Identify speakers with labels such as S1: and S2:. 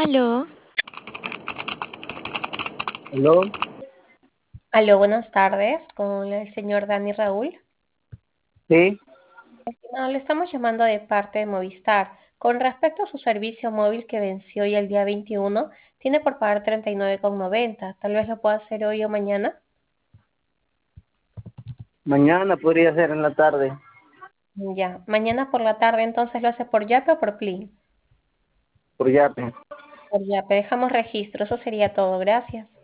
S1: Aló,
S2: ¿Aló?
S3: Aló, buenas tardes, con el señor Dani Raúl.
S2: Sí,
S3: No, le estamos llamando de parte de Movistar. Con respecto a su servicio móvil que venció hoy el día 21, tiene por pagar 39,90. Tal vez lo pueda hacer hoy o mañana.
S2: mañana podría ser en la tarde,
S3: Ya, mañana por la tarde entonces lo hace por Yape o por Plin.
S2: por Yape.
S3: Por Yape, dejamos registro, eso sería todo, gracias.